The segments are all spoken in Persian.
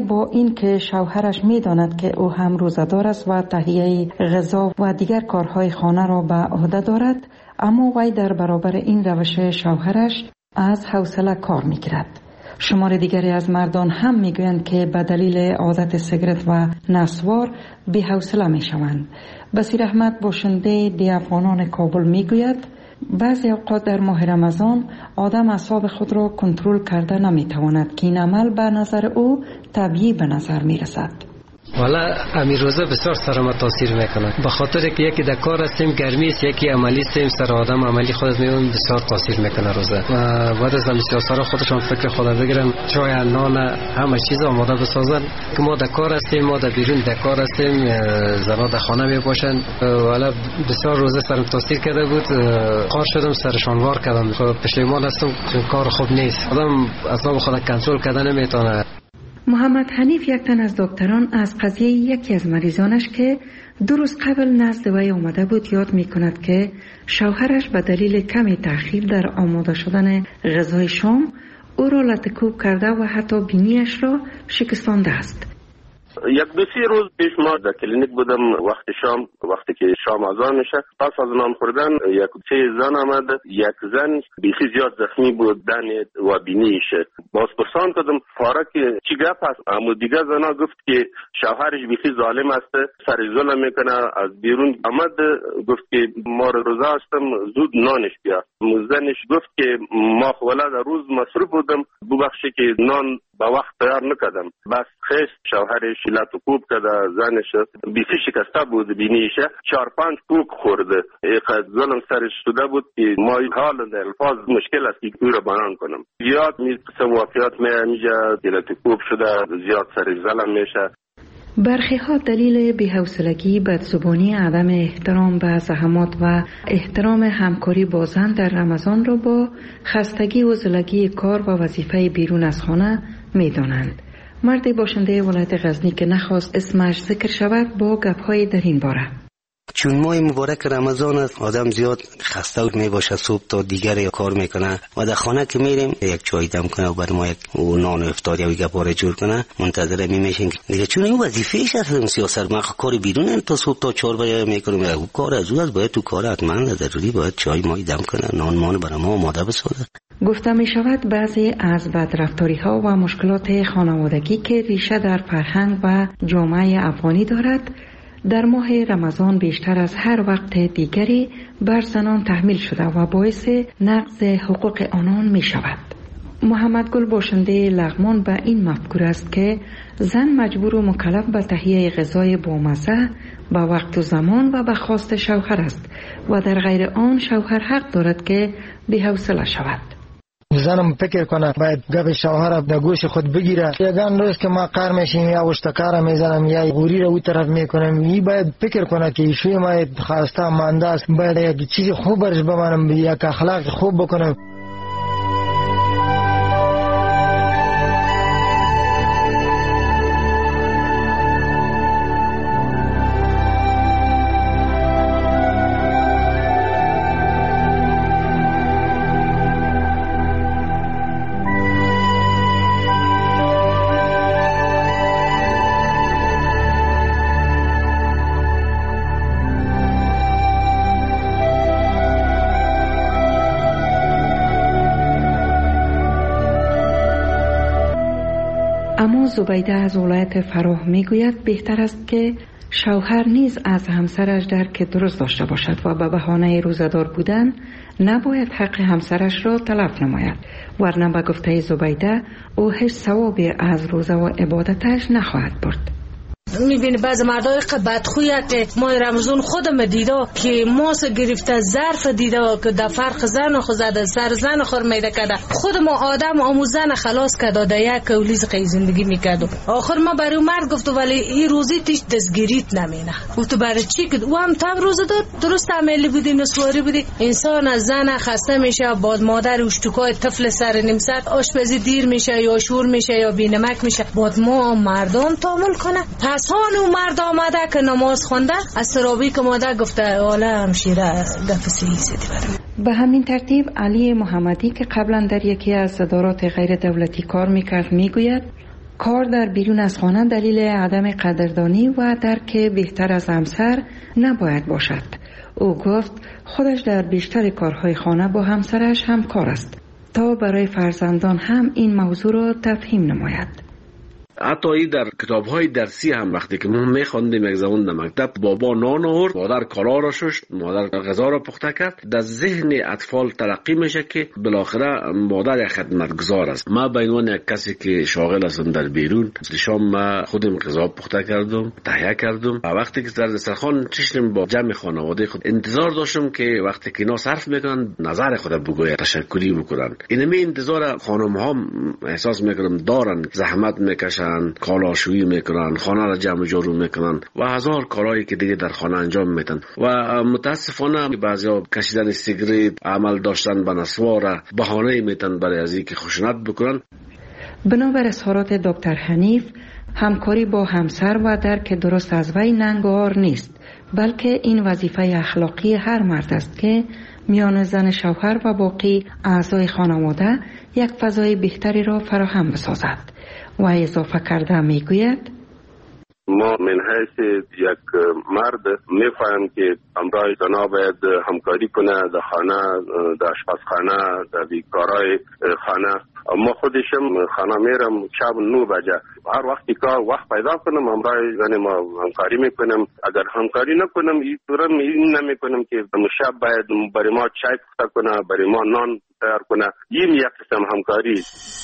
با این که شوهرش می‌داند که او هم روزه‌دار است و تهیه غذا و دیگر کارهای خانه را به عهده دارد، اما وی در برابر این روش شوهرش از حوصله کار می‌گیرد. شمار دیگری از مردان هم میگویند که به دلیل عادت سیگرت و نسوار بی‌حوصله میشوند. بصیر احمد باشنده دی افغانان کابل میگوید بعضی اوقات در ماه رمضان آدم اعصاب خود را کنترل کرده نمیتواند که این عمل به نظر او طبیعی به نظر میرسد. والا امیر روزه بسیار سر ما تاثیر میکنه، به خاطر که یکی در کار هستیم گرمی است، یکی عملی هستیم، سر آدم عملی خودت میون بسیار تاثیر میکنه روزه. و بعد از سیاسا خودشان فکر خود بگیرن، چای نان همه چیز آماده بسازن که ما در کار هستیم، ما در بیرون در کار هستیم، زنا در خانه می باشن. والا بسیار روزه سرم تاثیر کرده بود، قار شدم، سرشان وار کردم، پشیمان هستم، کار خوب نیست، آدم اعصاب خود کنترل کردن نمیتونه. محمد حنیف یک تن از دکتران از قضیه یکی از مریضانش که 2 روز قبل نزد وی آمده بود یاد می کند که شوهرش به دلیل کمی تأخیر در آماده شدن غذای شام او را لطکوب کرده و حتی بینیش را شکستانده است. 1-2 روز پیش ما در کلینیک بودم، وقتی که شام اذان میشه، پس از نان خوردن 3 زن آمد. یک زن بیخی زیاد زخمی بود، دن و بینیش. باز پرسان کردم فاره که چی گپ است؟ اما دیگه زنا گفت که شوهرش بیخی ظالم است، سر ظلم میکنه. از بیرون آمد گفت که ما روزه هستم، زود نانش بیا. زنش گفت که ما ولاد روز مصروف بودم، ببخشید که نان با وقت تیار نکردم. بس خیست شوهرش لطکوب کرده، زنش بیخی شکسته بود بینیشه، 4-5 کوک خورده. اینقدر ظلم سرش شده بود که ما حال در الفاظ مشکل است که او را بیان کنم. زیاد قسم واقعیات میجا لطکوب شده، زیاد سرش ظلم میشه. برخی ها دلیل بی‌حوصلگی، بدزبانی، عدم احترام به زحمات و احترام همکاری با زن در رمضان را با خستگی و زلگی کار و وظیفه بیرون از خانه می دانند. مردی باشنده ولایت غزنی که نخواست اسمش ذکر شود با گپ‌های در این باره: چون ماه مبارک رمضان است، آدم زیاد خسته می باشه، صبح تا دیگر کار میکنه و در خانه که میریم یک چای دم کنه و بعد ما یک نان و افطار یا گپاره جور کنه، منتظر میشیم دیگه. چون این وظیفه‌اش است سیاست، ما کار بیرون تا صبح تا 4 بجه میکنیم، او کار از او است، باید تو کار حتما ضروری باید چای مای دم کنه، نان مان برای ما آماده بسازه. گفته می شود بعضی از بدرفتاری ها و مشکلات خانوادگی که ریشه در فرهنگ و جامعه افغانی دارد، در ماه رمضان بیشتر از هر وقت دیگری بر زنان تحمیل شده و باعث نقض حقوق آنان می شود. محمد گل باشنده لغمان به این مفکوره است که زن مجبور و مکلف به تهیه غذای بامزه به وقت و زمان و به خواست شوهر است و در غیر آن شوهر حق دارد که بی‌حوصله شود. زنم فکر کنه باید گپ شوهر در گوش خود بگیره. یگان روز که ما کار میشیم یا اشتکار میزنم یا غوری رو اون طرف میکنم، این باید فکر کنه که ایشوی ما خواسته مانده است، باید یک چیز خوب برش بمانم، یک اخلاق خوب بکنم. اما زبیده از ولایت فراه میگوید بهتر است که شوهر نیز از همسرش درک درست داشته باشد و به بهانه روزه‌دار بودن نباید حق همسرش را تلف نماید، ورنه به گفته زبیده او هیچ ثوابی از روزه و عبادتش نخواهد برد. میبینی بعض مردای بدخویه که ما رمضان خودم دیده که ماس گرفته ظرف دیده که در فرق زن خود زده سر زن خور میده کده، خود ما آدم آموزن خلاص کده در یک کولیز زندگی میکردو. آخر ما برای مرد گفتو ولی این روزی تیش دستگیریت نمینه. گفتو برای چی که او هم تب روزه داد درست عملی بودی نسواری بودی. انسان از زن خسته میشه، بعد مادر اشتکای طفل سر نیم ساعت آشپزی دیر میشه یا شور میشه یا بینمک میشه، بعد ما مردم تامل کنه. پس هانو مرد آمده که نماز خونده از سرابی که ماده گفته والا همشیره گفت سیدی برم. به همین ترتیب علی محمدی که قبلا در یکی از ادارات غیر دولتی کار میکرد میگوید کار در بیرون از خانه دلیل عدم قدردانی و درک بهتر از همسر نباید باشد. او گفت خودش در بیشتر کارهای خانه با همسرش همکار است تا برای فرزندان هم این موضوع را تفهیم نماید. حتی ای در کتاب‌های درسی هم وقتی که ما می‌خواندیم یک زمان در مکتب، بابا نان آورد، مادر کالا را شست، مادر غذا را پخته کرد، در ذهن اطفال ترقی میشه که بالاخره مادر یک خدمتگزار است. ما به عنوان یک کسی که شاغل هستم در بیرون، شام ما خودم غذا پخته کردم، تهیه کردم و وقتی که در دسترخوان چشم با جمع خانواده خود انتظار داشتم که وقتی که اینا صرف میکنن نظر خود بگوید، تشکری بکنن. اینمی انتظار خانم‌ها احساس میکنم دارن، زحمت میکشن، کالاشویی میکنن، خانه را جمع جارو میکنن و هزار کارهایی که دیگه در خانه انجام میدن و متاسفانه بعضیا کشیدن سیگریت، عمل داشتن به نسوار بهانه میتن برای از اینکه خشونت بکنن. بنابر اظهارات دکتر حنیف، همکاری با همسر و درک درست از وی ننگار نیست، بلکه این وظیفه اخلاقی هر مرد است که میان زن شوهر و باقی اعضای خانواده یک فضای بهتری را فراهم بسازد. و اضافه کرده میگوید ما من حیث یک مرد میفهم که همراه زنا باید همکاری کنه در خانه، در آشپزخانه، در بیکارای خانه. ما خودشم خانه میرم شب 9 بجه، هر وقتی که وقت پیدا کنم همراه زن ما همکاری میکنم. اگر همکاری نکنم این نمیکنم که شب باید برای ما چای پخته کنه، برای ما نان تیار کنه. این یک قسم همکاری.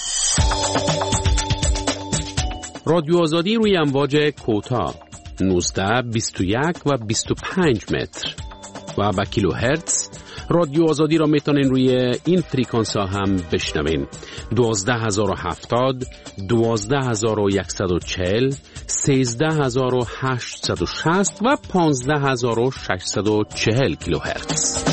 رادیو آزادی روی امواج کوتاه 19, 21 و 25 متر و با کیلوهرتز. رادیو آزادی را میتونین روی این فریکانس ها هم بشنوین: 12070, 12140, 13860 و 15640 کیلوهرتز.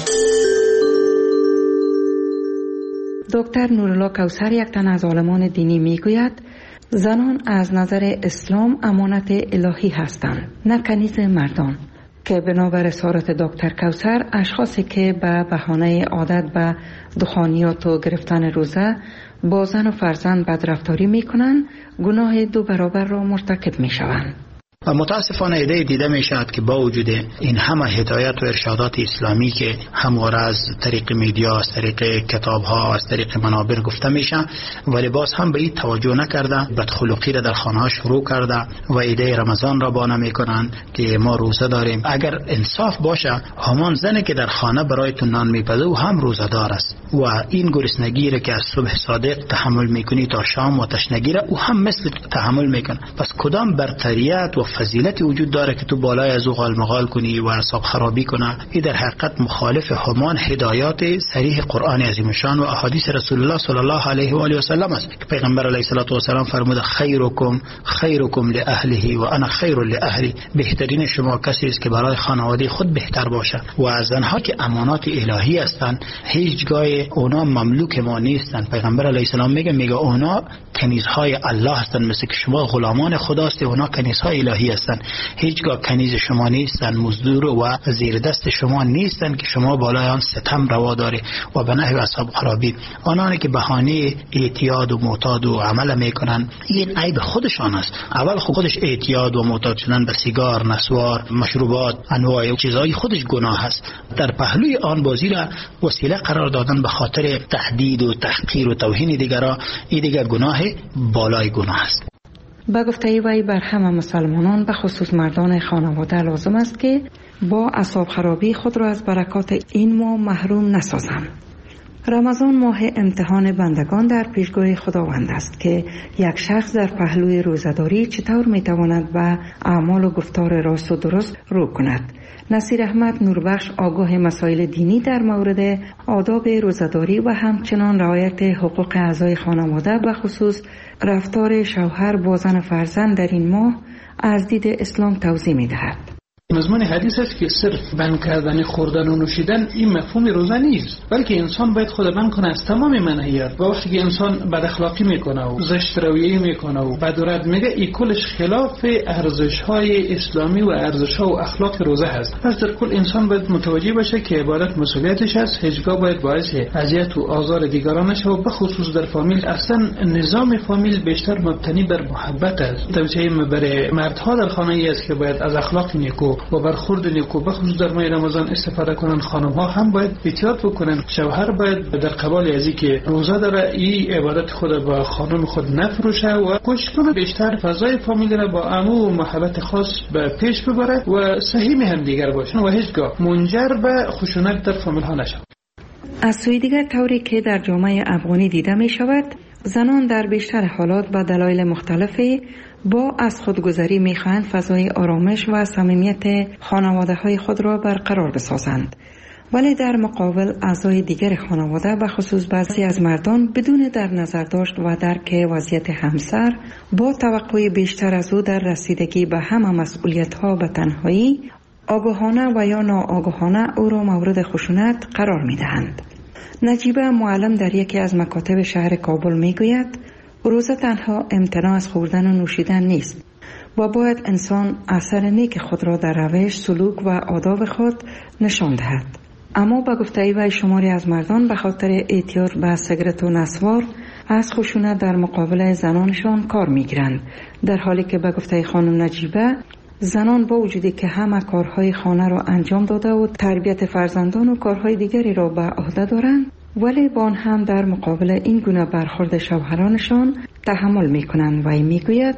دکتر نورالله کوثر، یک تن از عالمان دینی، میگوید زنان از نظر اسلام امانت الهی هستند، نه کنیز مردان، که بنابر اظهارات دکتر کوثر اشخاصی که به بهانه عادت به دخانیات و گرفتن روزه با زن و فرزند بدرفتاری میکنند، گناه 2 برابر را مرتکب میشوند. و متاسفانه ایده دیده می شود که با وجود این همه هدایت و ارشادات اسلامی که همواره از طریق میدیا، از طریق کتاب ها، از طریق منابر گفته میشه، ولی باز هم به این توجه نکرده، بدخلقی را در خانه ها شروع کرده و ایده رمضان را بانه میکنن که ما روزه داریم. اگر انصاف باشه، همان زنی که در خانه برایتون نان میپزه و هم روزه دار است و این گرسنگی را که از صبح صادق تحمل میکنی تا شام و تشنگی را او هم مثل تحمل میکنه. پس کدام برتریت و فضیلتی وجود داره که تو بالای از او غالمغال کنی و اعصاب خرابی کنه؟ این در حقیقت مخالف همان هدایات صریح قرآن عظیم شان و احادیث رسول الله صلی الله علیه و آله و سلم است که پیغمبر علیه الصلوة و سلام فرموده خیرکم لاهله و انا خیر لاهلی. بهترین شما کسی است که برای خانواده خود بهتر باشه. و از زنها که امانات الهی هستند، هیچگاه اونا مملوک ما نیستند. پیغمبر علیه السلام میگه اونا کنیزهای الله هستند، مثل که شما غلامان خداست، اونا کنیزهای الهی هستند. هیچگاه کنیز شما نیستند، مزدور و زیر دست شما نیستند که شما بالای آن ستم روا داره و به نحو اصحاب خرابی. آنانی که بهانه اعتیاد و معتاد و عمل میکنن، این عیب خودشان است. اول خودش اعتیاد و معتاد شدن به سیگار، نسوار، مشروبات، انواع چیزهای خودش گناه است. در پهلوی آن بازی را وسیله قرار دادن به خاطر تهدید و تحقیر و توهین دیگران، این دیگر گناه بالای گناه است. با گفته وی بر همه مسلمانان به خصوص مردان خانواده لازم است که با اعصاب خرابی خود را از برکات این ماه محروم نسازند. رمضان ماه امتحان بندگان در پیشگاه خداوند است که یک شخص در پهلوی روزه‌داری چطور میتواند به اعمال و گفتار راست و درست رو کند. نصیر احمد نوربخش آگاه مسائل دینی در مورد آداب روزه‌داری و همچنان رعایت حقوق اعضای خانواده به خصوص رفتار شوهر با زن و فرزند در این ماه از دید اسلام توضیح می‌دهد. مضمون حدیث است که صرف بند کردن خوردن و نوشیدن این مفهوم روزه نیست، بلکه انسان باید خود بند کنه از تمام منهیات. و وقتی که انسان بد اخلاقی میکنه و زشت رویه میکنه و بد و رد میگه، این کلش خلاف ارزش های اسلامی و ارزش ها و اخلاق روزه هست. پس در کل انسان باید متوجه باشه که عبادت مسئولیتش است، هیچگاه باید باعث اذیت و آزار دیگران نشه، و به خصوص در فامیل. اصلا نظام فامیل بیشتر مبتنی بر محبت است. توصیه برای مردها در خانه ای است که باید از اخلاق نیکو و برخورد نیکو به خصوص در ماه رمضان استفاده کنن. خانم ها هم باید احتیاط بکنن. شوهر باید در قبال ازی که روزه داره این عبادت خود با خانم خود نفروشه و کوشش کنه بیشتر فضای فامیل را با امو و محبت خاص به پیش ببره و صحیح هم دیگر باشن و هیچگاه منجر به خشونت در فامیل ها نشه. از سوی دیگر طوری که در جامعه افغانی دیده می شود، زنان در بیشتر حالات با دلایل مختلفی با از خودگذری می‌خواهند فضای آرامش و صمیمیت خانواده‌های خود را برقرار بسازند، ولی در مقابل اعضای دیگر خانواده به خصوص بعضی از مردان بدون در نظر داشت و درک وضعیت همسر با توقع بیشتر از او در رسیدگی به همه مسئولیت‌ها به تنهایی آگاهانه و یا ناآگاهانه او را مورد خشونت قرار می‌دهند. نجیبه معلم در یکی از مکاتب شهر کابل میگوید روزه تنها امتناع از خوردن و نوشیدن نیست و باید انسان اثر نیک خود را در روش، سلوک و آداب خود نشان دهد. اما با گفته وی شماری از مردان به خاطر اعتیاد به سیگرت و نسوار از خشونت در مقابل زنانشان کار میگیرند، در حالی که به گفته خانم نجیبه زنان با وجودی که همه کارهای خانه را انجام داده و تربیت فرزندان و کارهای دیگری را به عهده دارند، ولی با آن هم در مقابل این گونه برخورد شوهرانشان تحمل میکنند. و میگوید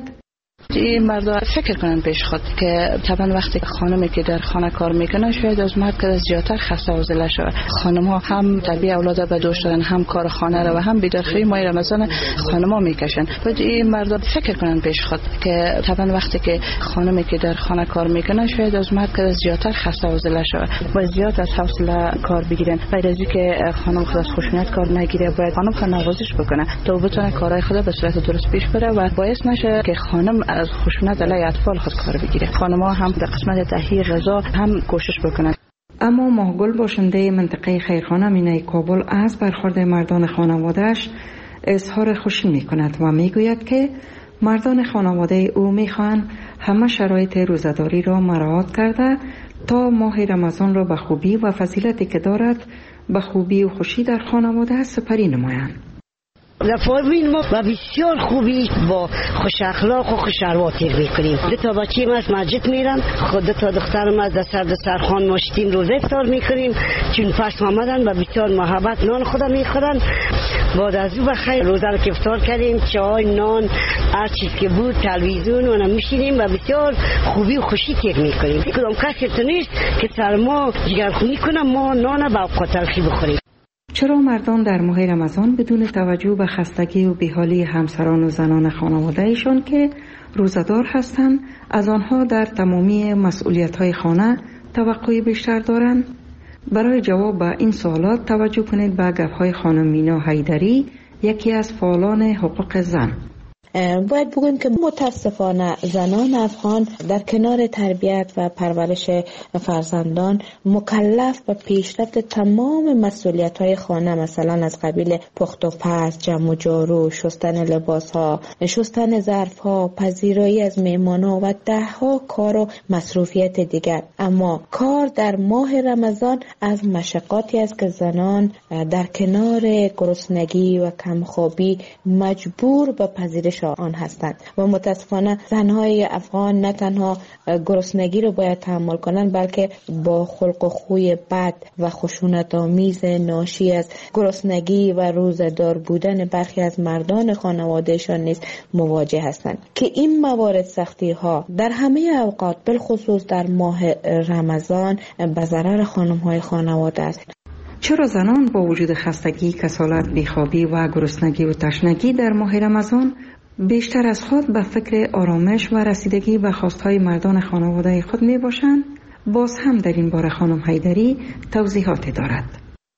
این مردا فکر کنن پیش خود که طبعا وقتی خانمی که در خانه کار میکنه شاید از مرد که زیادتر خسته و زله شود. خانم ها هم تربیت اولاد به دوش دارن، هم کار خانه را و هم بیدارخوری ماه رمضان خانم ها میکشن. باید این مردا فکر کنن پیش خود که طبعا وقتی که خانمی که در خانه کار میکنه شاید از مرد که زیادتر خسته و زله شود. باید زیاد از حوصله کار بگیرن. باید از اینکه خانم خود از خشونت کار نگیره، باید خانم خود نوازش بکنه تا بتونه کارهای خود به صورت درست پیش بره و باعث نشه که خانم از خشونت علیه اطفال خود کار بگیره. خانم‌ها هم در قسمت تهیه غذا هم کوشش بکنند. اما ماهگل باشنده منطقه خیرخانه مینای کابل از برخورد مردان خانواده‌اش اظهار خوشی می‌کند و میگوید که مردان خانواده او می‌خواهند همه شرایط روزه‌داری را مراعات کرده تا ماه رمضان را به خوبی و فضیلتی که دارد به خوبی و خوشی در خانواده سپری نمایند. فامیل ما و بسیار خوبی با خوش اخلاق و خوش ارواتیر میکنیم. دو تا بچه‌م از مسجد میرن، خود دو تا دخترم از دسترخوان ماشتیم روزه افطار میکنیم، چون پس آمدن و بسیار محبت نان خدا میخورن. بعد از او بخیر روزه رو که افطار کردیم، چای، نان، هر چیز که بود، تلویزیون و میشینیم و بسیار خوبی و خوشی تیر میکنیم. کدام کسی تو نیست که سر ما جگرخونی کنه ما نان با اوقات تلخی بخوریم. چرا مردان در ماه رمضان بدون توجه به خستگی و بیحالی همسران و زنان خانواده‌ایشان که روزه‌دار هستند از آنها در تمامی مسئولیت‌های خانه توقع بیشتر دارند؟ برای جواب به این سوالات توجه کنید به گفت‌های خانم مینا حیدری، یکی از فعالان حقوق زن. باید بگویم که متاسفانه زنان افغان در کنار تربیت و پرورش فرزندان مکلف به پیشرفت تمام مسئولیت‌های خانه، مثلا از قبیل پخت و پز، جمع و جارو، شستن لباس‌ها، شستن ظرف‌ها، پذیرایی از مهمان‌ها و ده‌ها کار و مصروفیت دیگر. اما کار در ماه رمضان از مشقاتی است که زنان در کنار گرسنگی و کمخوابی مجبور به پذیرش آن هستند و متاسفانه زنهای افغان نه تنها گرسنگی رو باید تحمل کنند، بلکه با خلق و خوی بد و خشونت آمیز ناشی از گرسنگی و روزه‌دار بودن برخی از مردان خانوادهشان نیز مواجه هستند که این موارد سختی ها در همه اوقات بالخصوص در ماه رمضان به ضرر خانم‌های خانواده است. چرا زنان با وجود خستگی، کسالت، بیخوابی و گرسنگی و تشنگی در ماه رمضان بیشتر از خود به فکر آرامش و رسیدگی به خواستهای مردان خانواده خود می باشند؟ باز هم در این باره خانم حیدری توضیحاتی دارد.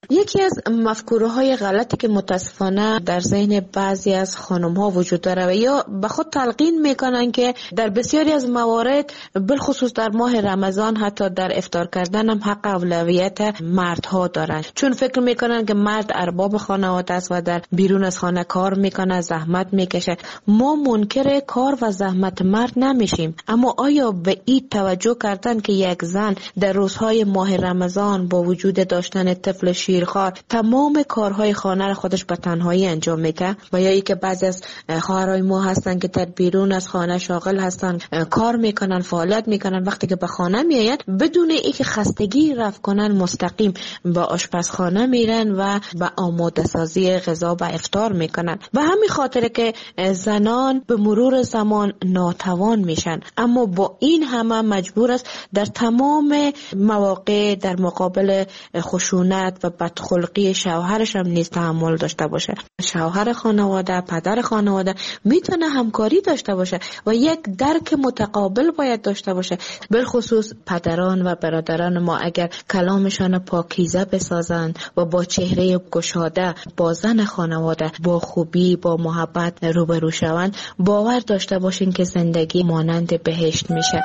یکی از مفکوره‌های غلطی که متاسفانه در ذهن بعضی از خانم‌ها وجود داره و یا به خود تلقین میکنن که در بسیاری از موارد بالخصوص در ماه رمضان حتی در افطار کردن هم حق اولویت مردها دارن، چون فکر میکنن که مرد ارباب خانواده است و در بیرون از خانه کار میکنه، زحمت میکشه. ما منکر کار و زحمت مرد نمیشیم، اما آیا به این توجه کردن که یک زن در روزهای ماه رمضان با وجود داشتن طفل شیرخوار تمام کارهای خانه را خودش به تنهایی انجام میده؟ و یا ای که بعضی از خواهرای ما هستن که در بیرون از خانه شاغل هستن، کار میکنن، فعالیت میکنن، وقتی که به خانه میاین بدون اینکه خستگی رفع کنن مستقیم به آشپزخانه میرن و به آماده سازی غذا و افطار میکنن. و همین خاطره که زنان به مرور زمان ناتوان میشن، اما با این همه مجبور است در تمام مواقع در مقابل خشونت و بدخلقی شوهرش هم نیز تحمل داشته باشه. شوهر خانواده، پدر خانواده میتونه همکاری داشته باشه و یک درک متقابل باید داشته باشه. بالخصوص پدران و برادران ما اگر کلامشان پاکیزه بسازند و با چهره گشاده با زن خانواده با خوبی با محبت روبرو شوند، باور داشته باشین که زندگی مانند بهشت میشه.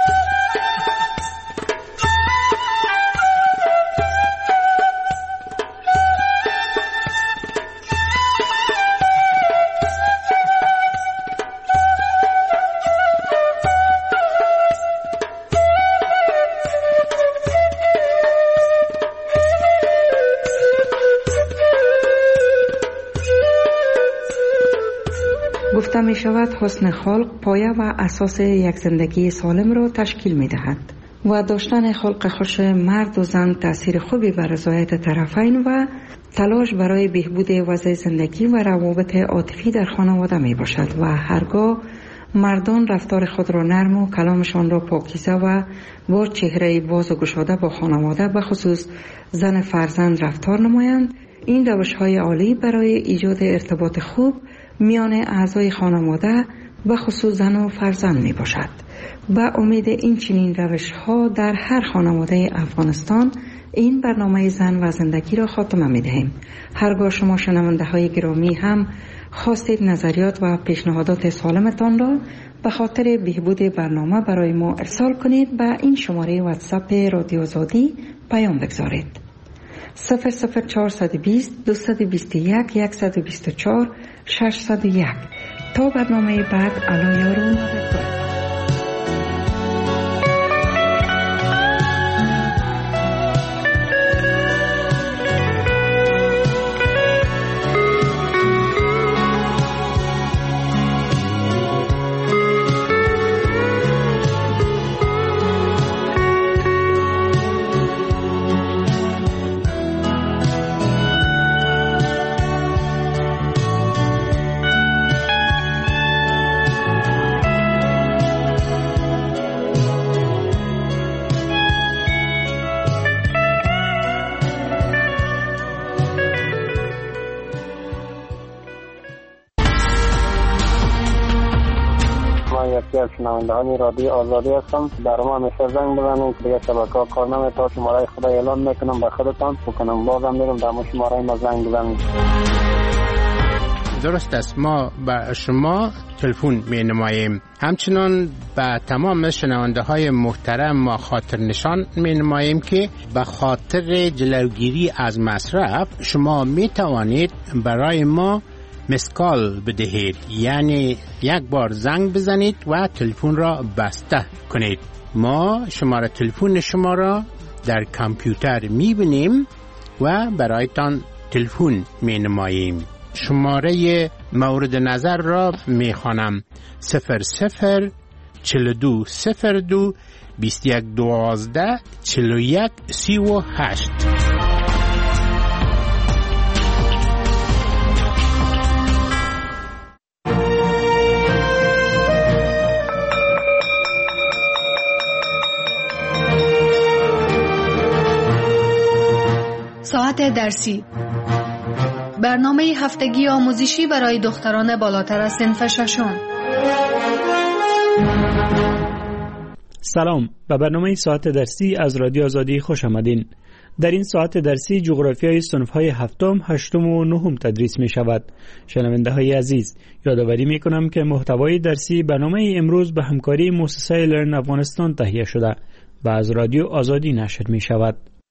گفته می شود حسن خلق پایه و اساس یک زندگی سالم را تشکیل می دهد و داشتن خلق خوش مرد و زن تأثیر خوبی بر رضایت طرفین و تلاش برای بهبود وضع زندگی و روابط عاطفی در خانواده می باشد و هرگاه مردان رفتار خود را نرم و کلامشان را پاکیزه و با چهره باز و گشاده با خانواده به خصوص زن فرزند رفتار نمایند، این روش‌های عالی برای ایجاد ارتباط خوب میان اعضای خانواده به خصوص زن و فرزند می باشد. با امید این چنین روش ها در هر خانواده افغانستان این برنامه زن و زندگی را خاتمه می دهیم. هرگاه شما شنونده های گرامی هم خواستید نظریات و پیشنهادات سالمتان را به خاطر بهبود برنامه برای ما ارسال کنید. به این شماره واتساپ رادیو آزادی پیام بگذارید: 00420 221 124 601. تا برنامه بعد، الو یارون. شنوندگان رادیو آزادی هستم. در ما همیشه زنگ بزنید، دیگه شبکه‌ها کار نمی‌کنه. شماره خدا اعلام میکنم به خودتان بکنم، بازم میرم در شماره ما زنگ بزنید. درست است، ما به شما تلفن می نماییم. همچنان به تمام شنونده های محترم ما خاطر نشان می نماییم که به خاطر جلوگیری از مصرف شما می توانید برای ما مسکال بدهید، یعنی یک بار زنگ بزنید و تلفن را بسته کنید. ما شماره تلفن شما را در کامپیوتر می بینیم و برایتان تلفن می نماییم. شماره مورد نظر را می خوانم: 00 42 02 21 12 41 38. ساعت درسی، برنامه هفتگی آموزشی برای دختران بالاتر از صنف ششم. سلام، به برنامه ساعت درسی از رادیو آزادی خوش آمدین. در این ساعت درسی جغرافیای صنف‌های هفتم، هشتم و نهم تدریس می شود. شنونده های عزیز، یادآوری می کنم که محتوای درسی برنامه امروز به همکاری مؤسسه لرن افغانستان تهیه شده و از رادیو آزادی نشر می شود.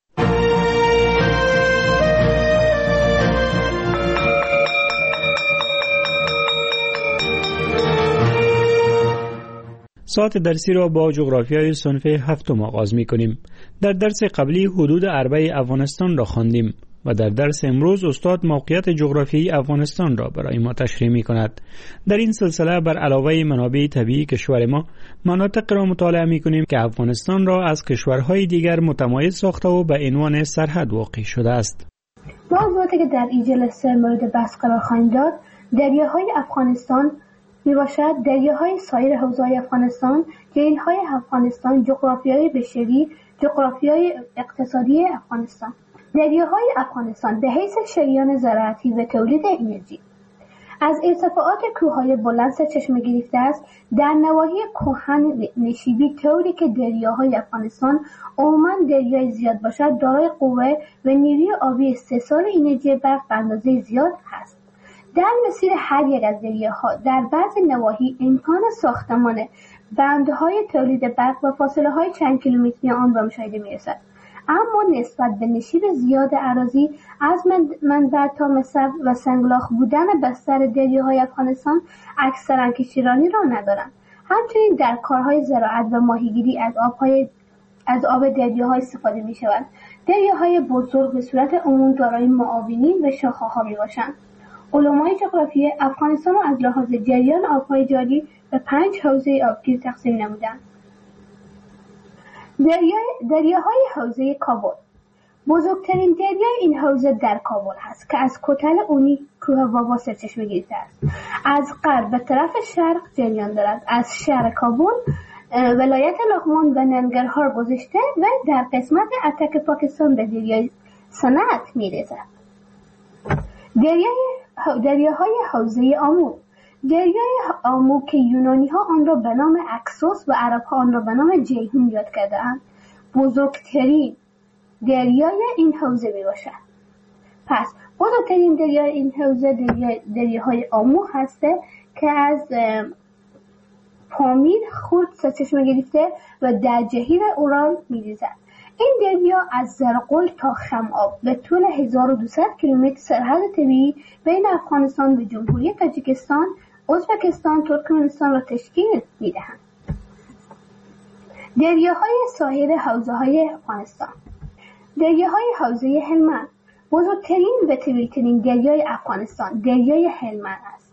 ساعت درسی را با جغرافیای صنف هفتم آغاز می کنیم. در درس قبلی حدود اربع افغانستان را خواندیم و در درس امروز استاد موقعیت جغرافیایی افغانستان را برای ما تشریح می کند. در این سلسله بر علاوه منابع طبیعی کشور ما، مناطق را مطالعه می کنیم که افغانستان را از کشورهای دیگر متمایز ساخته و به عنوان سرحد واقع شده است. موضوعاتی که در این جلسه مورد بحث قرار خواهیم داد، دریاهای افغانستان می باشد، دریاهای سایر حوزه‌های افغانستان، جهیل‌های افغانستان، جغرافیای بشری، جغرافیای اقتصادی افغانستان. دریاهای افغانستان به حیث شریان زراعتی و تولید انرژی از ارتفاعات کوههای بلند سرچشمه گرفته است. در نواحی کهن نشیبی طوری که دریاهای افغانستان عموماً دریای زیاد باشد، دارای قوه و نیروی آبی استحصال انرژی برق به اندازه زیاد هست. در مسیر هر یک از دریاها در بعضی نواحی امکان ساختمان بندهای تولید برق و فاصله های چند کیلومتری آن به مشاهده می رسد. اما نسبت به نشیب زیاد اراضی از منبع تا مصرف و سنگلاخ بودن بستر دریاهای افغانستان اکثرا کشتیرانی را ندارند. همچنین در کارهای زراعت و ماهیگیری از آب دریاها استفاده می شود. دریاهای بزرگ به صورت عموم دارای معاونین و شاخه‌ها می باشند. علمای جغرافی افغانستان را از لحاظ جریان آبهای جاری به 5 حوزه آبگیر تقسیم نمودند. دریاهای حوزه کابل. بزرگترین دریای این حوزه در کابل هست که از کتل اونی کوه بابا سرچشمه گرفته است. از غرب به طرف شرق جریان دارد. از شهر کابل ولایت لغمان و ننگرهار گذشته و در قسمت اتک پاکستان به دریای صنعت می‌رسد. دریاهای حوزه آمو. دریای آمو که یونانی ها آن را به نام اکسوس و عرب ها آن را به نام جیهون یاد کرده اند، بزرگترین دریای این حوزه می باشد. پس بزرگترین دریای این حوزه دریاهای آمو هسته که از پامیر خورد سرچشمه گرفته و در جهیل اورال می ریزد. این دریا از زرقل تا خمآب به طول 1200 کیلومتر سرحد طبیعی بین افغانستان و جمهوری تاجیکستان، ازبکستان، ترکمنستان را تشکیل می‌دهند. دریاهای ساحل حوزه‌های افغانستان. دریاهای حوزه هلمند. بزرگترین و طویل‌ترین دریای افغانستان دریای هلمند است.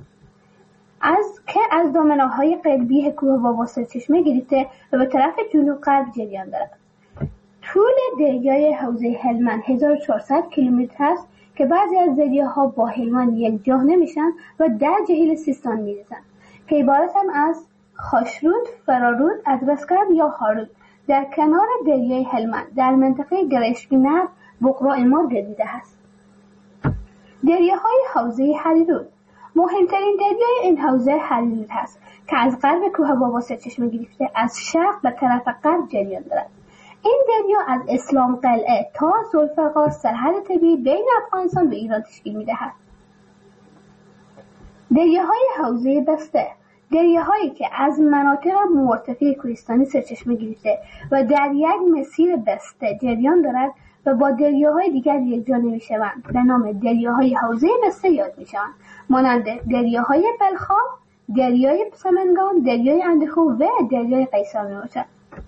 از دامنه‌های قلبی کوه بابا سرچشمه گرفته و به طرف جنوب غرب جریان دارد. طول دریای حوزه هلمند 1400 کیلومتر است که بعضی از دریاها با هلمند یکجا نمیشن و در جهیل سیستان میریزند که عبارتند از خاشرود، فرارود، ادرسکرد یا هارود. در کنار دریای هلمند در منطقه گرشگینر بقرا امار گردیده است. دریاهای حوزه هریرود. مهمترین دریای این حوزه هریرود است که از غرب کوه بابا سرچشمه گرفته از شرق به طرف غرب جریان دارد. این دریا از اسلام قلعه تا ذوالفقار سرحد طبیعی بین افغانستان و ایران تشکیل می‌دهد. دریاهای حوزه بسته. دریاهایی که از مناطق مرتفع کوهستانی سرچشمه گرفته و در یک مسیر بسته جریان دارد و با دریاهای دیگر یکجا نمی‌شوند به نام دریاهای حوزه بسته یاد می‌شوند، مانند دریاهای بلخاب، دریای سمنگان، دریای اندخو و دریای قیصر میباشد.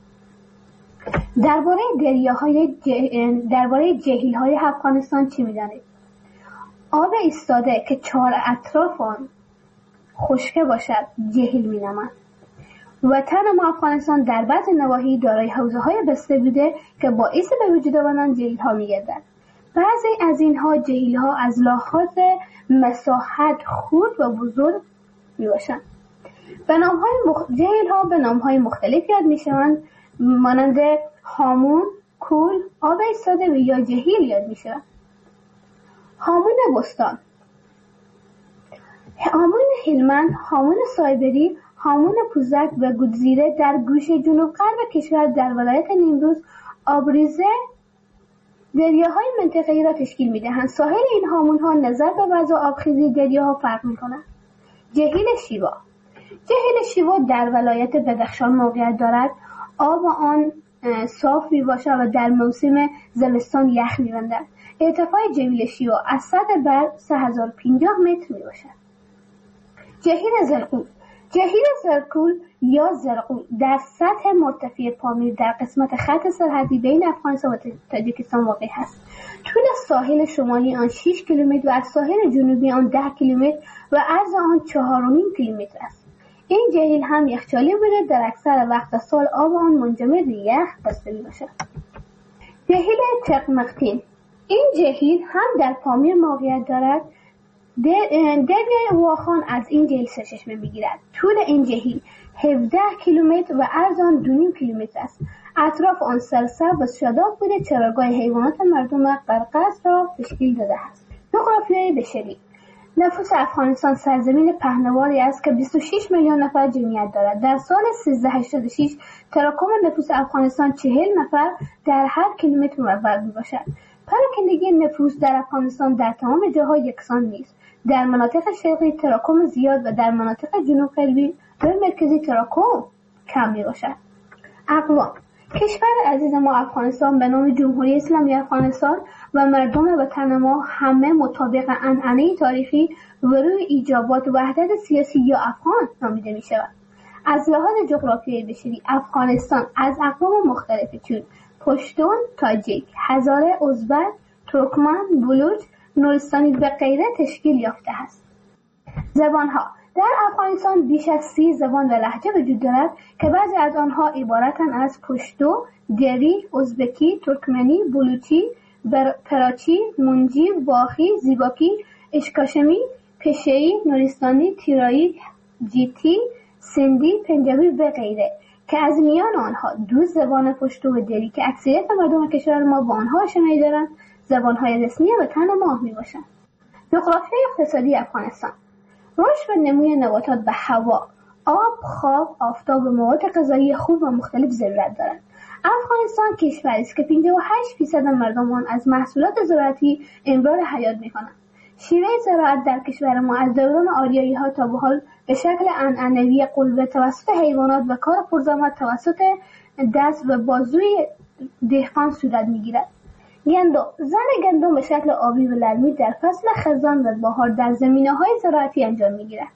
درباره جهیل‌های افغانستان چی می‌دانید؟ آب ایستاده که 4 اطراف آن خشک باشد جهیل می‌نامند. وطن ما افغانستان در بعض نواحی دارای حوزه‌های بسته بوده که باعث به وجود آمدن جهیل‌ها می‌گردند. بعضی از اینها جهیل‌ها از لحاظ مساحت خرد و بزرگ میباشند. جهیل‌ها به نام‌های مختلف یاد می‌شوند، مانند هامون، کول، آب ایستاده و یا جهیل یاد می‌شوند. هامون بستان، هامون هلمند، هامون سایبری، هامون پوزک و گودزیره در گوشه جنوب غرب کشور در ولایت نیمروز آبریزه دریاهای منطقه‌ای را تشکیل می‌دهند. ساحل این هامون‌ها نظر به وضع آبخیزی دریاها فرق می‌کند. جهیل شیوا. جهیل شیوا در ولایت بدخشان موقعیت دارد. آب آن صاف میباشد و در موسم زمستان یخ می‌بندد. ارتفاع جهیل شیوا از سطح بر 3050 متر میباشد. جهیل زرقول. جهیل زرقول یا زرقول در سطح مرتفع پامیر در قسمت خط سرحدی بین افغانستان و تاجیکستان واقع است. طول ساحل شمالی آن 6 کیلومتر و از ساحل جنوبی آن 10 کیلومتر و عرض آن 4.5 کیلومتر است. این جهیل هم یخچالی بوده، در اکثر وقت سال آب آن منجمد به یخ بسته میباشد. جهیل ترکمختین. این جهیل هم در پامیر موقعیت دارد. دریای واخان از این جهیل سرچشمه میگیرد. طول این جهیل 17 کیلومتر و عرض آن 2.5 کیلومتر است. اطراف آن سرسبز و شاداب بوده. چراگاه حیوانات مردم قرقاز را تشکیل داده است. جغرافیای بشری. نفوس افغانستان سرزمین پهناوری است که 26 میلیون نفر جمعیت دارد. در سال 1386 تراکم نفوس افغانستان 40 نفر در هر کیلومتر مربع میباشد. پراکندگی نفوس در افغانستان در تمام جاها یکسان نیست. در مناطق شرقی تراکم زیاد و در مناطق جنوب غربی و مرکزی تراکم کم میباشد. اقوام. کشور عزیز ما افغانستان به نام جمهوری اسلامی افغانستان و مردم وطن ما همه مطابق عنعنه تاریخی و روی ایجابات وحدت سیاسی یا افغان نامیده می شود. از لحاظ جغرافیایی بشری افغانستان از اقوام مختلفی چون پشتون، تاجیک، هزاره، ازبک، ترکمن، بلوچ، نورستانی و غیره تشکیل یافته است. زبانها. در افغانستان بیش از 30 زبان و لهجه وجود دارد که بعضی از آنها عبارتند از پشتو، دری، ازبکی، ترکمنی، بلوچی، پراچی، منجی، واخی، زیباکی، اشکاشمی، پشه‌ای، نورستانی، تیرایی، جیتی، سندی، پنجابی و غیره که از میان آنها 2 زبان پشتو و دری که اکثریت مردم کشور ما با آنها آشنایی دارند زبانهای رسمی وطن ما میباشند. جغرافیای اقتصادی افغانستان. رشد و نموی نباتات به هوا، آب، خواب، آفتاب و مواد غذایی خوب و مختلف ضرورت دارند. افغانستان کشوری است که 58% مردم آن از محصولات زراعتی امرار حیات می‌کنند. شیوه زراعت در کشور ما از دوران آریایی‌ها تا به حال به شکل عنعنوی قلبه توسط حیوانات و کار پرزحمت توسط دست و بازوی دهقان صورت می‌گیرد. گندم. زن گندم به شکل آبی و لرمی در فصل خزان و بهار در زمینه‌های زراعتی انجام می‌گیرد.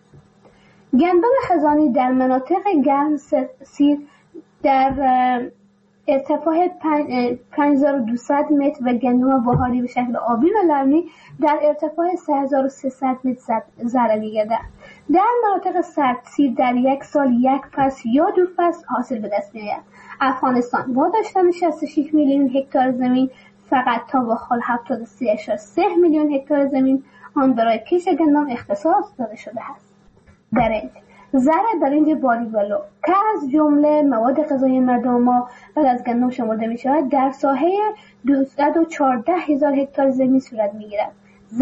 گندم خزانی در مناطق گرم سیر در ارتفاع 5200 متر و گندم بهاری به شکل آبی و لرمی در ارتفاع 3300 متر ذره می‌گردد. در مناطق سردسیر در یک سال یک فصل یا 2 فصل حاصل به دست می‌آید. افغانستان با داشتن 66 میلیون هکتار زمین فقط تا به حال 73.3 میلیون هکتار زمین آن برای کشت گندم اختصاص داده شده است. برنج. زرع برنج باریولو که از جمله مواد غذایی مردم ما بعد از گندم شمرده می شود در ساحه 214,000 هکتار زمین صورت می گیرد.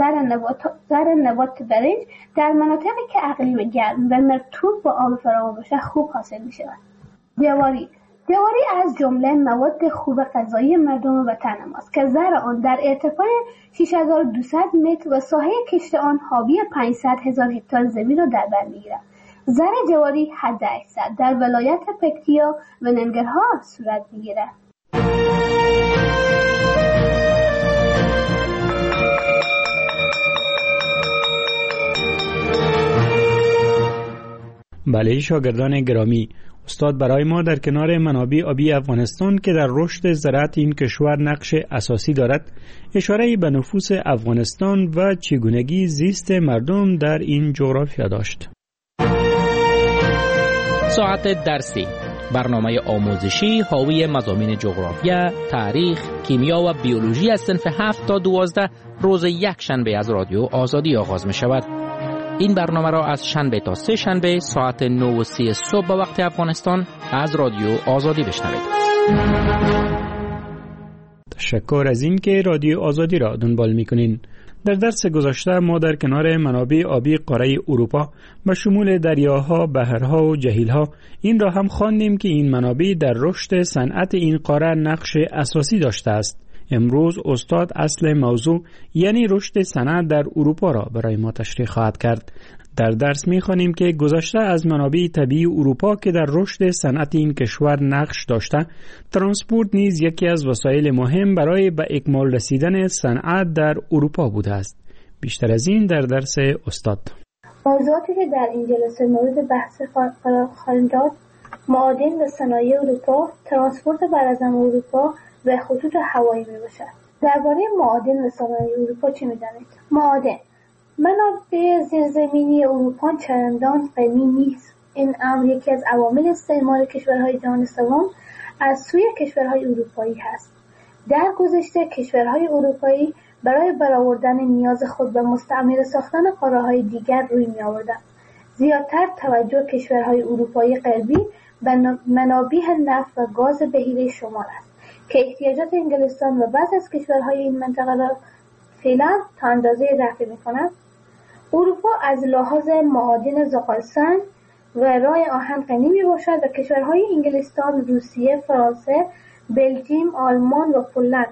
زرع نبات برنج در مناطقی که اقلیم گرم و مرطوب با آب فراوان باشد خوب حاصل می شود. جواری از جمله مواد خوب غذایی مردم وطن ماست که زرع آن در ارتفاع 6200 متر و ساحه کشت آن حاوی 500,000 هکتار زمین را در بر می‌گیرد. زرع جواری حداکثر در ولایت پکتیا و ننگرهار صورت می‌گیرد. بله شاگردان گرامی، استاد برای ما در کنار منابع آبی افغانستان که در رشد زراعت این کشور نقش اساسی دارد اشاره به نفوس افغانستان و چگونگی زیست مردم در این جغرافیا داشت. ساعت درسی، برنامه آموزشی حاوی مضامین جغرافیا، تاریخ، کیمیا و بیولوژی از صنف 7 تا 12 روز یک شنبه از رادیو آزادی آغاز می شود. این برنامه را از شنبه تا 3 شنبه ساعت 9:30 صبح به وقت افغانستان از رادیو آزادی بشنوید. تشکر از این که رادیو آزادی را دنبال می‌کنین. در درس گذشته ما در کنار منابع آبی قاره اروپا به شمول دریاها، بحرها و جهیلها این را هم خواندیم که این منابع در رشد صنعت این قاره نقش اساسی داشته است. امروز استاد اصل موضوع یعنی رشد صنعت در اروپا را برای ما تشریح خواهد کرد. در درس می‌خوانیم که گذشته از منابع طبیعی اروپا که در رشد صنعت این کشور نقش داشته، ترانسپورت نیز یکی از وسایل مهم برای به اکمال رسیدن صنعت در اروپا بوده است. بیشتر از این در درس استاد. موضوعاتی که در این جلسه مورد بحث قرار خواهیم داد: معادن و صنایع اروپا، ترانسپورت براعظم اروپا و خطوط هوایی میباشد. درباره معادن و صنایع اروپا چه می‌دانید؟ معادن منابع زیرزمینی اروپا چندان غنی نیست. این امر یکی از عوامل استعمار کشورهای جهان سوم از سوی کشورهای اروپایی هست. در گذشته کشورهای اروپایی برای برآوردن نیاز خود به مستعمره ساختن قاره‌های دیگر روی می‌آوردند. زیادتر توجه کشورهای اروپایی غربی به منابع نفت و گاز بحیره شمال است که احتیاجات انگلستان و بعضی از کشورهای این منطقه را فعلا تا اندازه رفع می‌کند. اروپا از لحاظ معادن زغالسنگ و رای آهن غنی میباشد و کشورهای انگلستان، روسیه، فرانسه، بلژیم، آلمان و پولند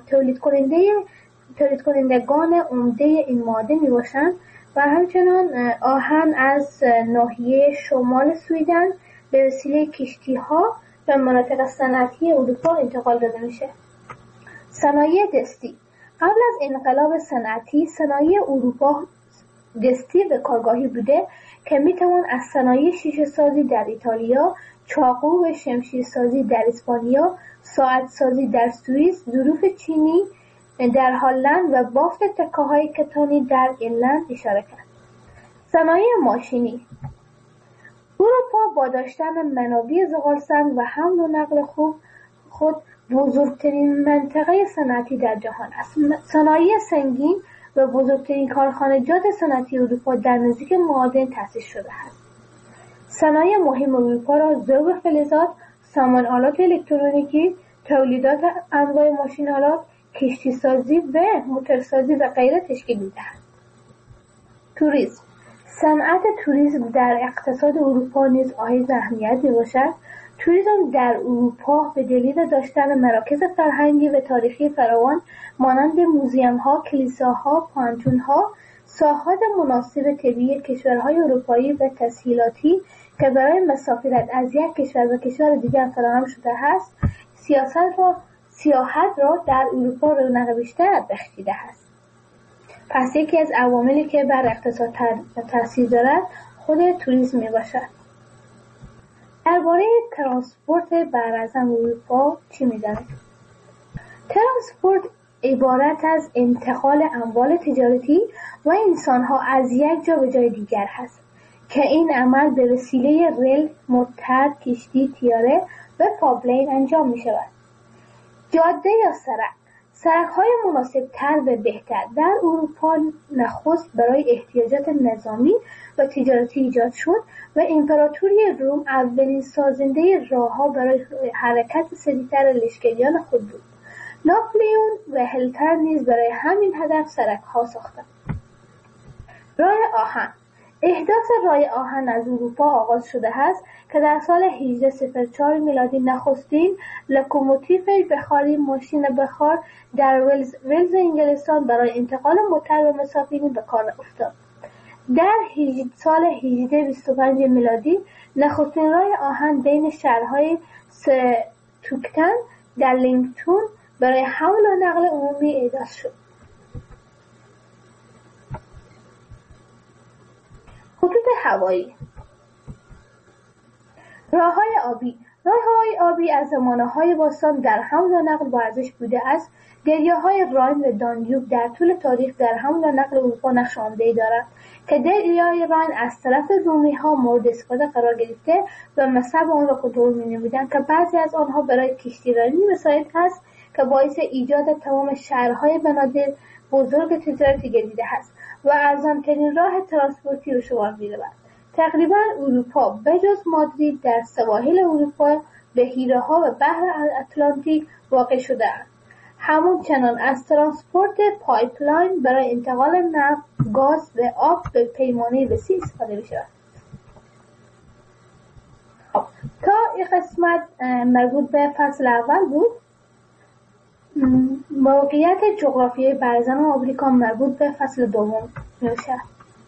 تولید کنندگان عمده این معادن میباشند و همچنان آهن از ناحیه شمال سویدن به وسیله کشتی‌ها به مناطق صنعتی اروپا انتقال داده میشه. صنایع دستی. قبل از انقلاب صنعتی صنایع اروپا دستی و کارگاهی بوده که میتوان از صنایع شیشه سازی در ایتالیا، چاقو و شمشیر سازی در اسپانیا، ساعت سازی در سوئیس، ظروف چینی در هلند و بافت تکه‌های کتانی در ایرلند اشاره کرد. صنایع ماشینی. اروپا با داشتن منابع زغالسنگ و حمل و نقل خود بزرگترین منطقه صنعتی در جهان است. صنایع سنگین و بزرگترین کارخانجات صنعتی اروپا در نزدیک معادن تأسیس شده است. صنایع مهم اروپا را ذوب فلزات، سامان آلات الکترونیکی، تولیدات انواع ماشین‌آلات، کشتی‌سازی و موتورسازی و غیره تشکیل می‌دهد. توریسم. صنعت توریسم در اقتصاد اروپا نیز حائز اهمیت می‌باشد. توریسم در اروپا به دلیل داشتن مراکز فرهنگی و تاریخی فراوان مانند موزیم‌ها، کلیساها، پانتون‌ها، ساحات مناسب طبیعی کشورهای اروپایی و تسهیلاتی که برای مسافرت از یک کشور به کشور دیگر فراهم شده است، سیاحت را در اروپا رونق بیشتر بخشیده است. پس یکی از عواملی که بر اقتصاد تاثیر دارد خود توریسم میباشد. درباره ترانسپورت براعظم اروپا چی می‌دانید؟ ترانسپورت عبارت از انتقال اموال تجارتی و انسان‌ها از یک جا به جای دیگر هست که این عمل به وسیله ریل، موتر، کشتی، طیاره و پایپلاین انجام می‌شود. جاده یا سرک‌های مناسب‌تر و بهتر در اروپا نخست برای احتیاجات نظامی و تجارتی ایجاد شد و امپراتوری روم اولین سازنده راه‌ها برای حرکت سریعتر لشکریان خود بود. ناپلئون و هیتلر نیز برای همین هدف سرک‌ها ساختند. رای آهن. احداث رای آهن از اروپا آغاز شده است که در سال 1804 میلادی نخستین لوکوموتیو بخاری ماشین بخار در ولز انگلستان برای انتقال موتر و مسافرین به کار افتاد. در سال 1825 میلادی نخستین رای آهن بین شهرهای ستوکتن در لینکتون برای حمل و نقل عمومی احداث شد. خطوط هوایی. راه‌های آبی از زمانه‌های باستان در حمل و نقل با ارزش بوده است. دریاهای راین و دانیوب در طول تاریخ در حمل و نقل اروپا نقش عمده‌ای دارند که دریای راین از طرف رومی‌ها مورد استفاده قرار گرفته و مصرف آن را کنترل می‌نمودند که بعضی از آنها برای کشتیرانی مساعد است که باعث ایجاد تمام شهرهای بنادر بزرگ تجارتی گردیده است و ارزان‌ترین راه ترانسپورتی به شمار می‌رود. تقریباً اروپا بجز مادرید در سواحل اروپا بحیره‌ها و بحر اتلانتیک واقع شده‌اند. همچنان از ترانسپورت پایپلاین برای انتقال نفت، گاز و آب به پیمانه وسیع استفاده می‌شود. تا این قسمت مربوط به فصل اول بود. موقعیت جغرافیایی برزن آمریکا مربوط به فصل دوم میشه.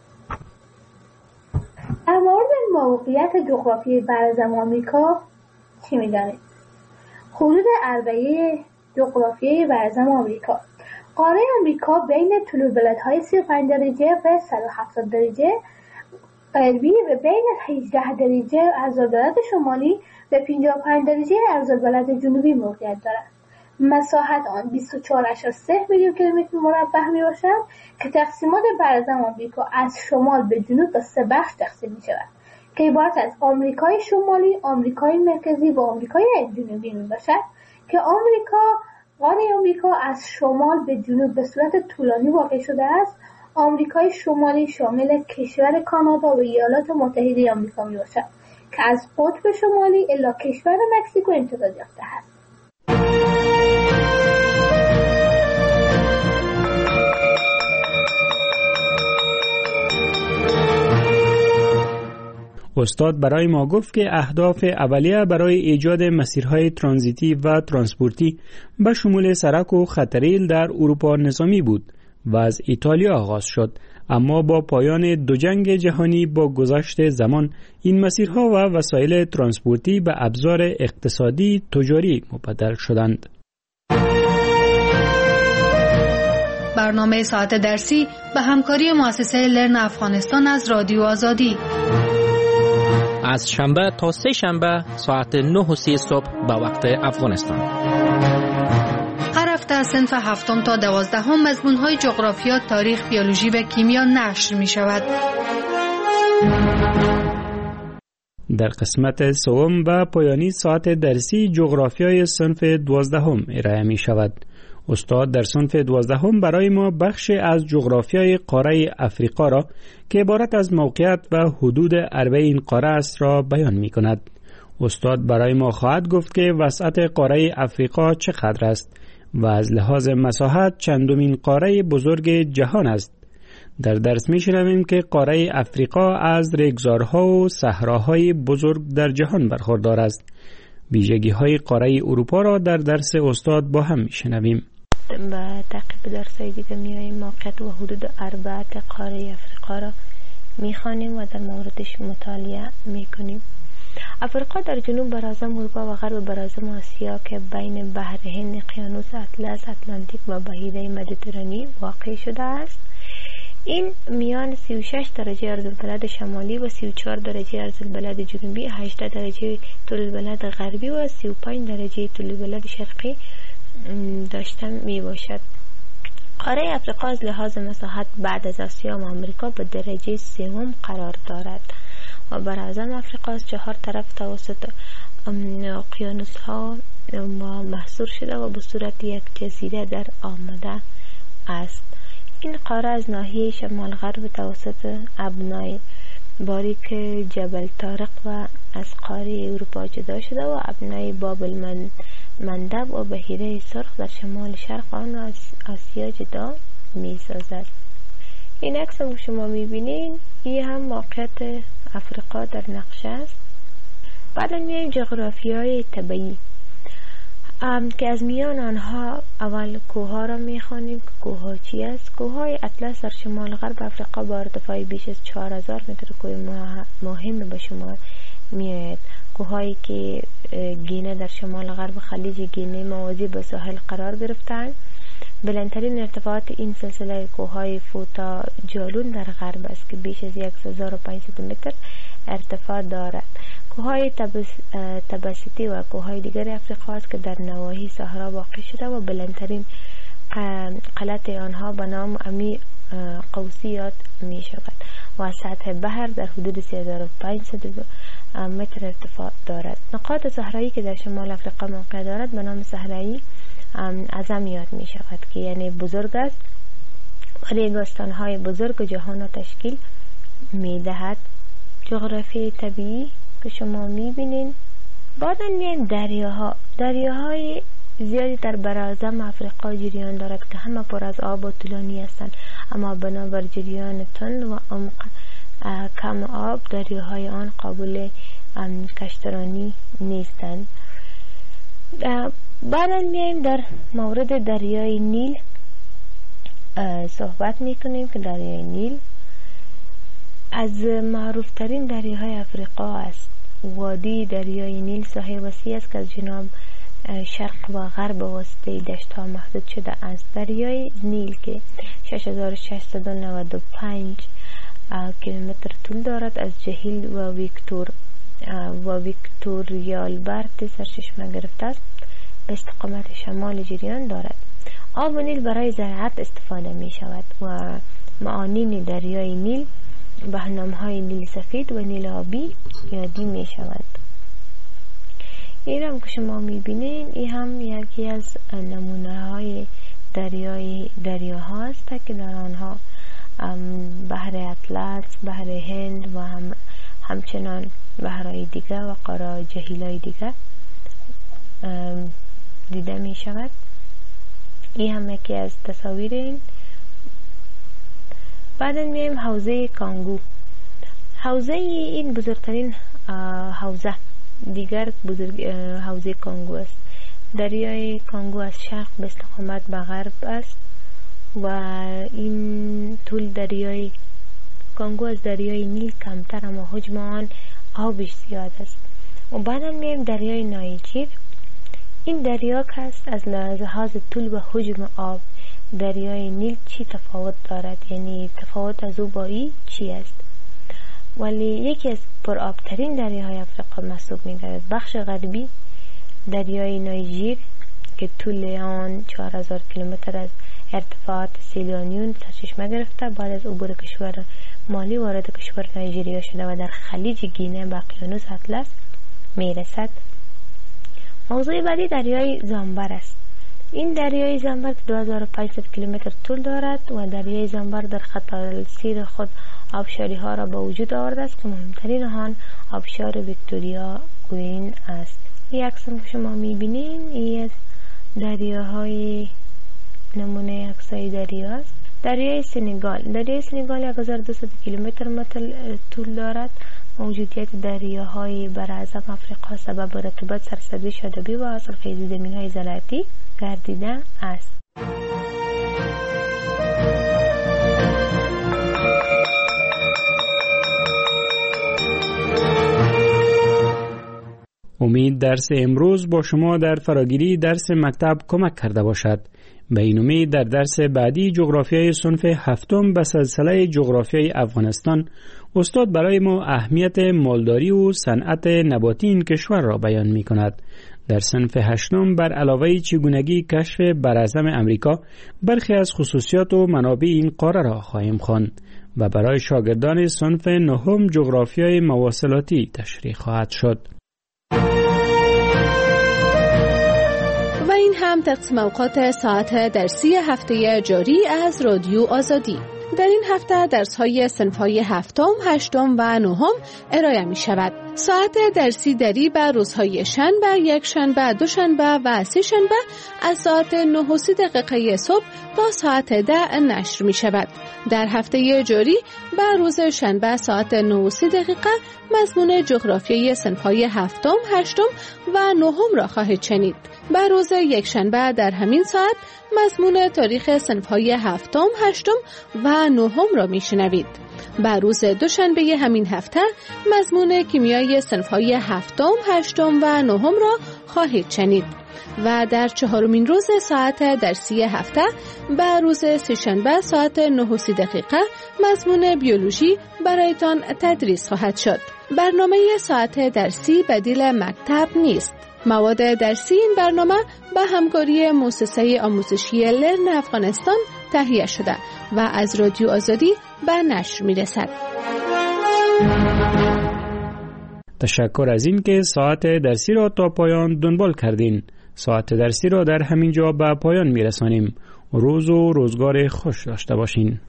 در مورد موقعیت جغرافیایی برزن آمریکا چی میدانید؟ حدود عربه جغرافیایی برزن آمریکا. قاره آمریکا بین طول بلندهای 35 درجه و 170 درجه غربی و بین 18 درجه عرض‌البلد شمالی و 55 درجه عرض‌البلد جنوبی موقعیت دارد. مساحت آن 24.3 میلیون کیلومتر مربع می باشد که تقسیمات برزن آمریکا از شمال به جنوب به 3 بخش تقسیم می شود که عبارت از آمریکای شمالی، آمریکای مرکزی و آمریکای جنوبی می باشد که قاره آمریکا از شمال به جنوب به صورت طولانی واقع شده است. آمریکای شمالی شامل کشور کانادا و ایالات متحده آمریکا می باشد که از قطب شمالی الی کشور مکزیکو امتداد یافته است. استاد برای ما گفت که اهداف اولیه برای ایجاد مسیرهای ترانزیتی و ترانسپورتی به شمول سرک و خطریل در اروپا نظامی بود و از ایتالیا آغاز شد، اما با پایان دو جنگ جهانی با گذشت زمان این مسیرها و وسایل ترانسپورتی به ابزار اقتصادی تجاری مبدل شدند. برنامه ساعت درسی به همکاری مؤسسه لرن افغانستان از رادیو آزادی از شنبه تا سه شنبه ساعت 9:30 صبح به وقت افغانستان. هر هفته از صنف 7 تا 12 مضمون‌های جغرافیا، تاریخ، بیولوژی و کیمیا نشر می‌شود. در قسمت سوم و پایانی ساعت درسی جغرافیای صنف 12 ارائه می‌شود. استاد در صنف 12 برای ما بخش از جغرافیای قاره افریقا را که عبارت از موقعیت و حدود عربه این قاره است را بیان می کند. استاد برای ما خواهد گفت که وسعت قاره افریقا چقدر است و از لحاظ مساحت چندمین قاره بزرگ جهان است. در درس می شنویم که قاره افریقا از ریگزارها و صحراهای بزرگ در جهان برخوردار است. ویژگی های قاره اروپا را در درس استاد با هم می شنویم. و تعقیب درسای دیگه میاییم موقعیت و حدود اربعه قاره افریقا را میخوانیم و در موردش مطالعه میکنیم. افریقا در جنوب براعظم اروپا و غرب براعظم آسیا که بین بحر هند، اقیانوس اطلس، اتلانتیک و بحیره مدیترانی واقع شده است. این میان 36 درجه عرض‌البلد شمالی و 34 درجه عرض‌البلد جنوبی، 18 درجه طول‌البلد غربی و 35 درجه طول‌البلد شرقی داشته می باشد. قاره افریقا از لحاظ مساحت بعد از آسیا و آمریکا به درجه سوم قرار دارد و براعظم افریقا از 4 طرف توسط اقیانوس ها محصور شده و به صورت یک جزیره در آمده است. این قاره از ناحیه شمال غرب توسط ابنای باریک جبل طارق و از قاره اروپا جدا شده و ابنای بابل مندب و بحیره سرخ در شمال شرق آن از آسیا جدا می سازد. این عکس هم شما می بینید، این هم موقعیت افریقا در نقشه است. بعد میایم جغرافیای طبیعی که از میان آنها اول کوها را میخوانیم که کوها چی است. کوههای اطلس در شمال غرب افریقا با ارتفاع بیش از 4000 متر کوه مهم به شمار میآید. کوههایی که گینه در شمال غرب خلیج گینه موازی به ساحل قرار گرفتند. بلندترین ارتفاعات این سلسله کوههای فوتا جالون در غرب است که بیش از 1500 متر ارتفاع دارد. کوههای تبسیتی و کوههای دیگر افریقا است که در نواحی صحرا واقع شده و بلندترین قلعت آنها به نام امی قوسی یاد می شود و از سطح بحر در حدود 3500 متر ارتفاع دارد. نقاط صحرایی که در شمال افریقا موقع دارد به نام صحرایی اعظم یاد می شود که یعنی بزرگ است و ریگستان‌های بزرگ جهان را تشکیل می دهد. جغرافی طبیعی که شما می بینین. بعد میایم دریاهای زیادی در براعظم افریقا جریان دارد که همه پر از آب و طولانی هستند، اما بنابر جریان تند و عمق کم آب دریاهای آن قابل کشترانی نیستند. بعدا میایم در مورد دریای نیل صحبت میکنیم که دریای نیل از معروف ترین دریاهای افریقا است. وادی دریای نیل ساحه وسیع است که از جنوب شرق و غرب واسطه دشت ها محدود شده است. دریای نیل که 6695 کیلومتر طول دارد از جهیل و ویکتوریالبرت سرچشمه گرفته است به استقامت شمال جریان دارد. آب و نیل برای زراعت استفاده می شود و معانین دریای نیل به نام‌های نیل سفید و نیل آبی یادی می شود. این هم که شما می بینین این هم یکی از نمونه های دریاها است که در آنها بحر اطلس، بحر هند و همچنان بحرهای دیگه و قاره جهیل‌های دیگه دیده می شود. این هم یکی از تصاویر این. بعد میایم حوزه کانگو. حوزه این بزرگترین حوزه دیگر حوزه کانگو است. دریای کانگو از شرق به استقامت به غرب است و این طول دریای کانگو از دریای نیل کمتر اما حجم آن آبش زیاد است. و بعدا میایم دریای نایجر. این دریا که است از لحاظ طول و حجم آب دریای نیل چی تفاوت دارد، یعنی تفاوت از او با این چی است؟ ولی یکی از پرآبترین دریاهای افریقا محسوب می‌گردد. بخش غربی دریای نایجر که طول آن 4000 کیلومتر از ارتفاعات سیلیانیون سرچشمه گرفته بعد از عبور کشور مالی وارد کشور نایجریا شده و در خلیج گینه به اقیانوس اطلس میرسد. موضوع بعدی دریای زامبر است. این دریای زامبر 2500 کیلومتر طول دارد و دریای زامبر در خط السیر خود آبشاری ها را به وجود آورده است که مهمترین آن آبشار ویکتوریا کوین است. این عکس که شما میبینین این از دریاهای نمونه عکسای دریا است. دریای سنگال 1200 کیلومتر طول دارد. موجودیت دریاهای براعظم افریقا سبب رطوبت، سرسبزی، شادابی و حاصلخیزی زمین‌های زراعتی گردیده است. امید درس امروز با شما در فراگیری درس مکتب کمک کرده باشد. به این امید در درس بعدی جغرافیای صنف هفتم به سلسله جغرافیای افغانستان استاد برای ما اهمیت مالداری و صنعت نباتی این کشور را بیان می کند. در صنف هشتم بر علاوه چگونگی کشف براعظم امریکا برخی از خصوصیات و منابع این قاره را خواهیم خواند و برای شاگردان صنف نهم جغرافیای مواصلاتی تشریح خواهد شد. و این هم تقسیم اوقات ساعت درسی هفته جاری از رادیو آزادی. در این هفته درس‌های صنف‌های هفتم، هشتم و نهم ارائه می‌شود. ساعت درسی دری بر روزهای شنبه، یکشنبه، دوشنبه و سه‌شنبه از ساعت 9:30 صبح تا ساعت 10 نشر می‌شود. در هفته جاری بر روز شنبه ساعت 9:30 مضمون جغرافیای صنف‌های هفتم، هشتم و نهم را خواهید شنید. بر روز یکشنبه در همین ساعت مضمون تاریخ صنف‌های هفتم، هشتم و نهم را میشنوید. بر روز دوشنبه همین هفته مضمون کیمیای صنف‌های هفتم، هشتم و نهم را خواهید شنید. و در چهارمین روز ساعت درسی هفته بر روز سه‌شنبه ساعت 9:30 مضمون بیولوژی برایتان تدریس خواهد شد. برنامه ساعت درسی بدیل مکتب نیست. مواد درسی این برنامه به همکاری مؤسسه آموزشی لرن افغانستان تهیه شده و از رادیو آزادی به نشر می‌رسد. تشکر از این که ساعت درسی را تا پایان دنبال کردین. ساعت درسی را در همین جا به پایان می‌رسانیم. روز و روزگار خوش داشته باشین.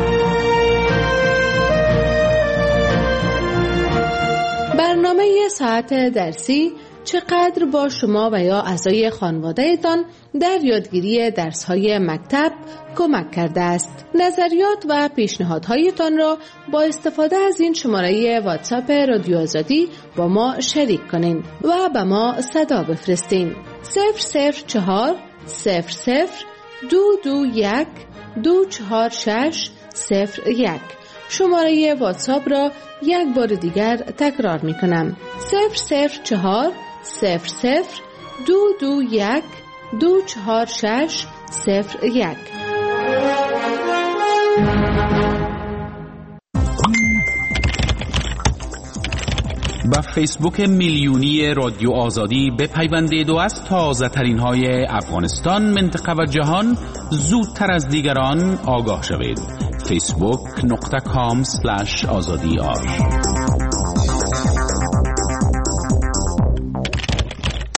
برنامه ساعت درسی چقدر با شما و یا اعضای خانواده‌تان در یادگیری درس‌های مکتب کمک کرده است. نظریات و پیشنهادهایتان را با استفاده از این شماره واتساپ رادیو آزادی با ما شریک کنین و به ما صدا بفرستین. 004 00 221 246 01. شماره واتساپ را یک بار دیگر تکرار می کنم. 004 00 221 246 01. با فیسبوک میلیونی رادیو آزادی بپیوندید و از تازه ترین های افغانستان، منطقه و جهان زودتر از دیگران آگاه شوید. facebook.com/azadi